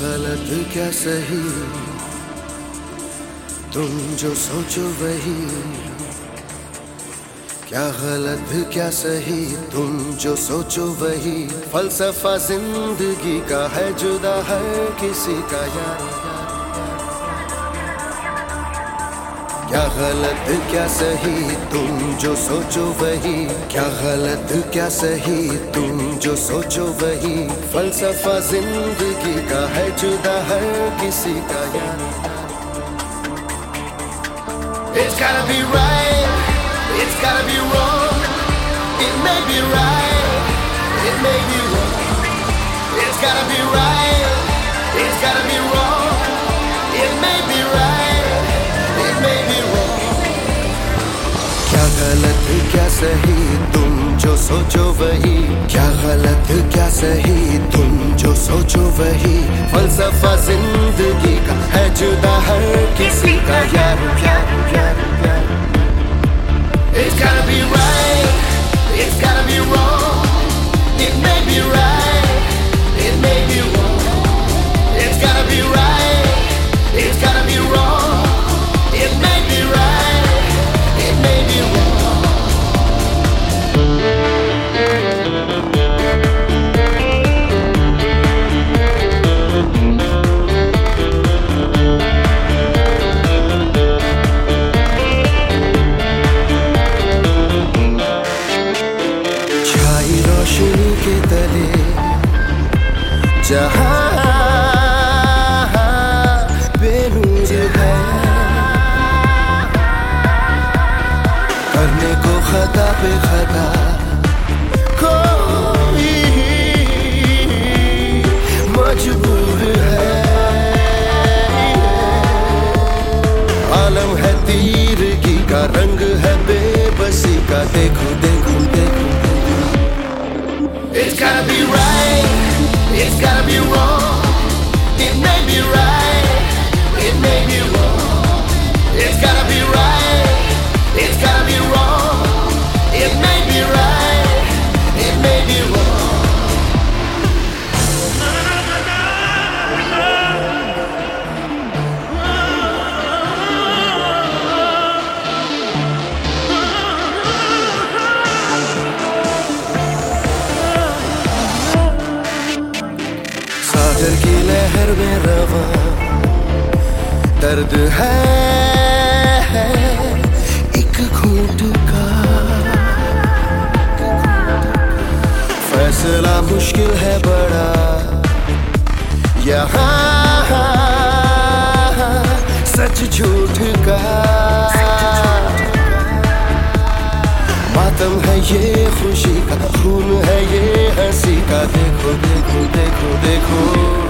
गलत क्या सही, तुम जो सोचो वही। क्या गलत क्या सही, तुम जो सोचो वही। फलसफा जिंदगी का है जुदा हर किसी का यार। क्या गलत क्या सही, तुम जो सोचो वही। क्या गलत क्या सही, तुम जो सोचो वही। फलसफा जिंदगी का है जुदा हर किसी का यार। It's gotta be right, it's gotta be wrong. It may be right, it may be wrong. It's gotta be right, it's gotta be wrong. It may be right, it may be wrong. क्या गलत क्या सही, तुम जो सोचो वही। क्या गलत क्या सही, तुम जो सोचो वही। फलसफा जिंदगी का है जुदा हर किसी का यार। It's gotta be right, it's gotta be wrong. It may be right, it may be wrong. It's gotta be right, it's gotta be wrong. It may be right, it may be wrong. रोशनी के तले जहां बेनूर है, करने को खता पे खता कोई मजबूर है। आलम है तीरगी का, रंग है बेबसी का। देखो देखो देखो, it's gotta be right, it's gotta be wrong. It may be right, it may be wrong. It's gotta be right, it's gotta be wrong. It may be right, it may be wrong. सागर की लहर में रवां दर्द है एक घूंट का। फैसला मुश्किल है बड़ा यहाँ, सच झूठ का। मातम है ये खुशी का, खून है ये हंसी का। देखो देखो देखो देखो।